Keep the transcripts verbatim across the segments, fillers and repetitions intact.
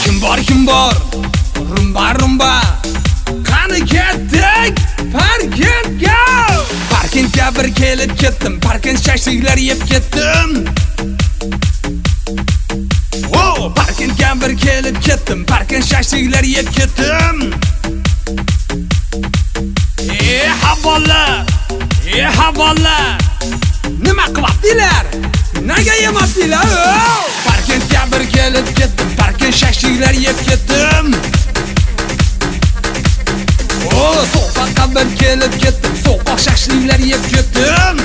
Kim bor kim bor rumba rumba qani ketdik parkentga. Parkentga bir kelib ketdim, parkent shashliklar yeb ketdim. Oh, parkentga bir kelib ketdim, parkent shashliklar yeb ketdim. Ey havolar, ey havolar, nima qilyaptilar? Nega yemabdilar? Parkentga bir kelib ketdim, parkent shashliklar yeb ketdim. Oh, so'qqa bir kelib ketdim, so'qqa shashliklar yeb ketdim.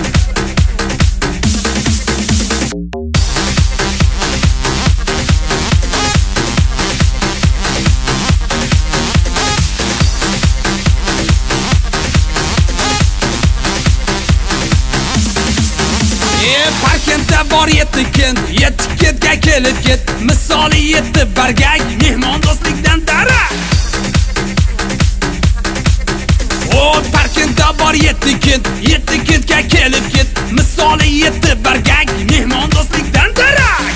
Parkentda bor yetti kent, yetti kentga kelib ket. Misoli yetti bargak, mehmondo'stlikdan darak. O parkentda bor yetti kent, yetti kentga kelib ket. Misoli yetti bargak, mehmondo'stlikdan darak.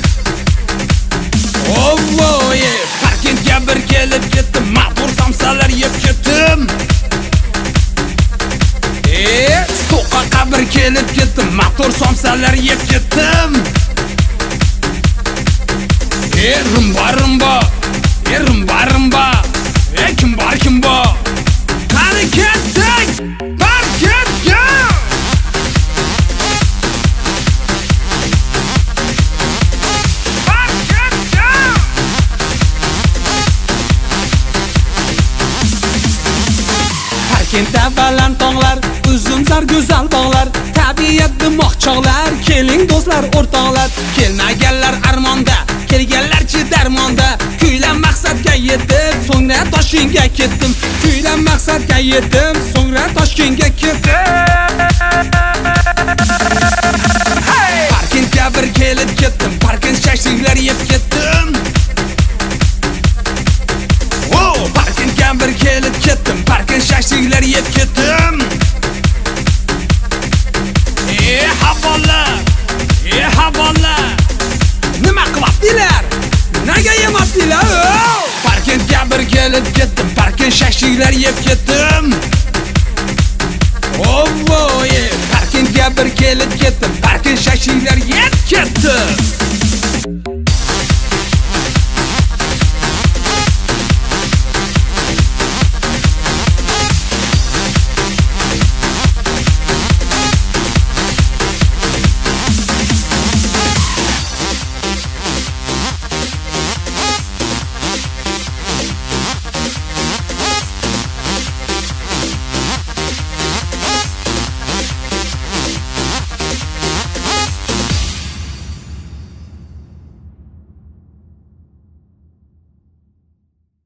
Oh oh yeah, parkentga bir kelib ketdim, motor samsalar yeb ketdim. E so'qqa bir kelib ketdim, motor somsalar yeb ketdim. E rumba rumba, e rumba rumba, e kim bor kim bor qani ketdik parkentga. Parkentga Parkentda baland tog'lar, uzun zar go'zal bog'lar, tabiat dimoqchoqlar, keling do'stlar o'rtoqlar. Kelmaganlar armonda, kelganlarchi darmonda. Kuylan maqsadga yetib, so'ngra Toshkentga ketdim. Kuylan maqsadga yetib, so'ngra Toshkentga ketdim. Hey! Parkentga bir kelib ketdim, parkent shashliklar yeb ketdim. Oh, parkentga bir kelib ketdim, parkent shashliklar yeb ketdim. Ey havolar, ey havolar, nima qilyaptilar? Nega yemabdilar? Parkentga bir kelib ketdim, parkent shashliklar yeb ketdim. Oh oh yeah, parkentga bir kelib ketdim, parkent shashliklar yeb ketdim.